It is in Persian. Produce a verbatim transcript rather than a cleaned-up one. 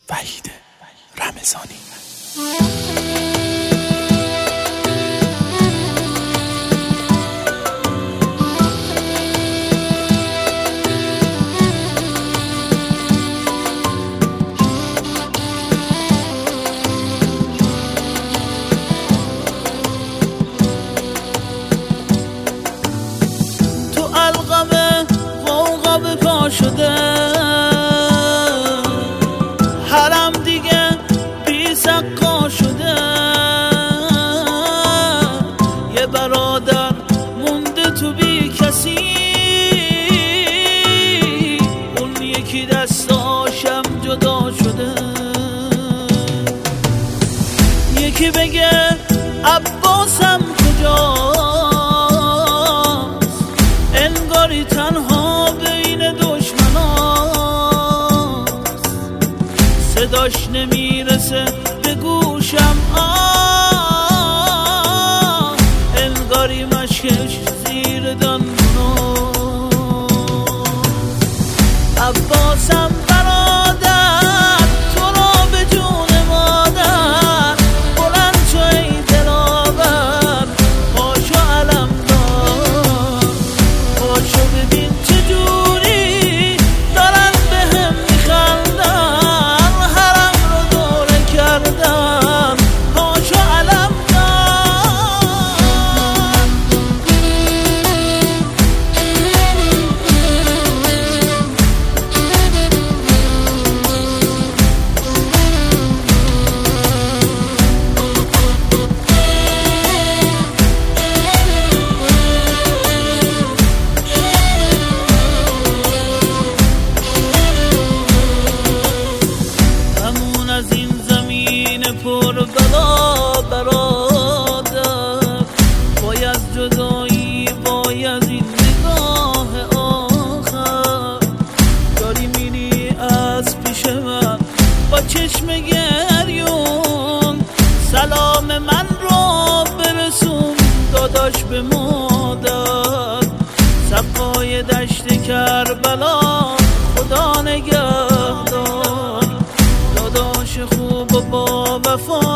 وحید رمضانی. تو القمه غوغا به پا شده، حرم دیگه بی سقا شده. یه برادر مونده تو بی کسی، اون یکی دستاشم جدا شده. یکی بگه عباسم کجاست، انگاری تنها بین دشمناست. صداش نمیرسه به گوشم، آه انگاری مشکش زیر دندوناست. عباسم برادر تو را به جون مادر، بلند شو ای دلاور، پاشو علم دار، پاشو ببین چجوری دارن به هم میخندن، حرم رو دوره کردن، پاشو علم همون از این زمین پر بلا برادر، باید جدایی، باید این نگاه آخر. داری میری از پیش من با چشم گریون، سلام من رو برسون داداش به مادر. سقای دشت کربلا خدا نگهدار، داداش خوب و با وفا